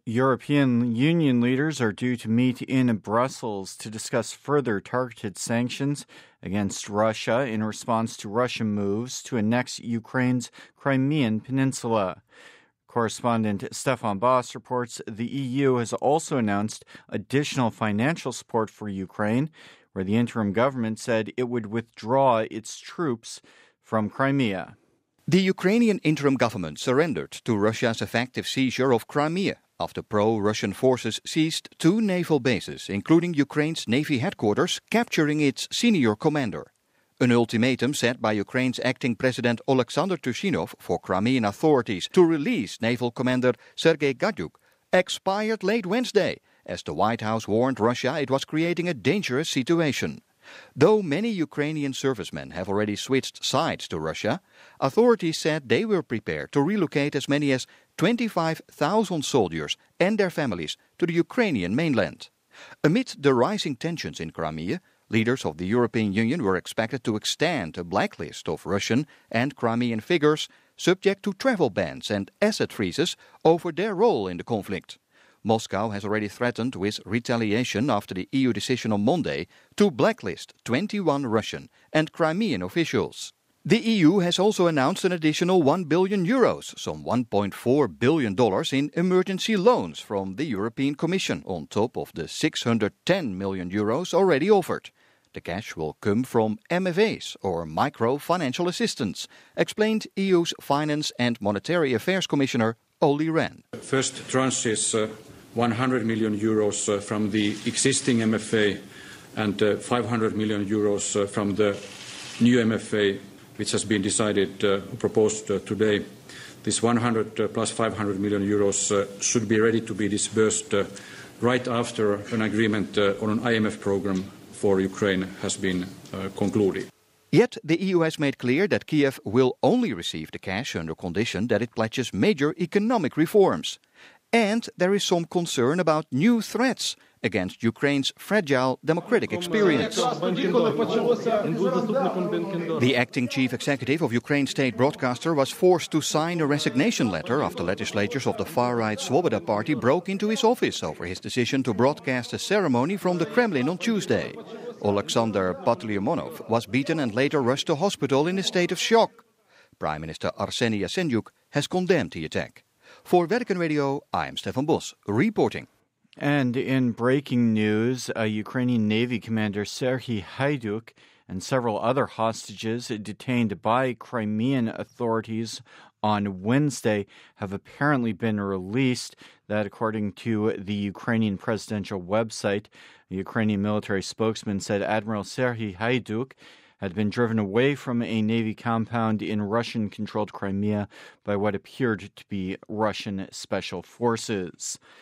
European Union leaders are due to meet in Brussels to discuss further targeted sanctions against Russia in response to Russian moves to annex Ukraine's Crimean Peninsula. Correspondent Stefan Boss reports the EU has also announced additional financial support for Ukraine, where the interim government said it would withdraw its troops from Crimea. The Ukrainian interim government surrendered to Russia's effective seizure of Crimea after pro-Russian forces seized 2 naval bases, including Ukraine's Navy headquarters, capturing its senior commander. An ultimatum set by Ukraine's acting President Oleksandr Turchinov for Crimean authorities to release Naval Commander Sergei Gadyuk expired late Wednesday, as the White House warned Russia it was creating a dangerous situation. Though many Ukrainian servicemen have already switched sides to Russia, authorities said they were prepared to relocate as many as 25,000 soldiers and their families to the Ukrainian mainland. Amid the rising tensions in Crimea, leaders of the European Union were expected to extend a blacklist of Russian and Crimean figures subject to travel bans and asset freezes over their role in the conflict. Moscow has already threatened with retaliation after the EU decision on Monday to blacklist 21 Russian and Crimean officials. The EU has also announced an additional €1 billion, some $1.4 billion in emergency loans from the European Commission, on top of the €610 million already offered. The cash will come from MFAs, or micro-financial assistance, explained EU's Finance and Monetary Affairs Commissioner Olli Rehn. First tranche is €100 million from the existing MFA and €500 million from the new MFA, which has been decided, proposed today. This 100 plus €500 million should be ready to be disbursed right after an agreement on an IMF program for Ukraine has been concluded. Yet the EU has made clear that Kiev will only receive the cash under condition that it pledges major economic reforms. And there is some concern about new threats against Ukraine's fragile democratic experience. The acting chief executive of Ukraine's state broadcaster was forced to sign a resignation letter after legislators of the far-right Svoboda party broke into his office over his decision to broadcast a ceremony from the Kremlin on Tuesday. Alexander Patliamonov was beaten and later rushed to hospital in a state of shock. Prime Minister Arseniy Yatsenyuk has condemned the attack. For Vatican Radio, I am Stefan Bos, reporting. And in breaking news, a Ukrainian Navy commander Serhiy Haiduk and several other hostages detained by Crimean authorities on Wednesday have apparently been released. That, according to the Ukrainian presidential website, the Ukrainian military spokesman said Admiral Serhiy Haiduk had been driven away from a Navy compound in Russian-controlled Crimea by what appeared to be Russian special forces.